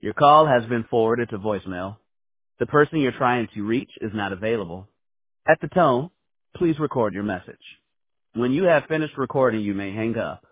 Your call has been forwarded to voicemail. The person you're trying to reach is not available. At the tone, please record your message. When you have finished recording, you may hang up.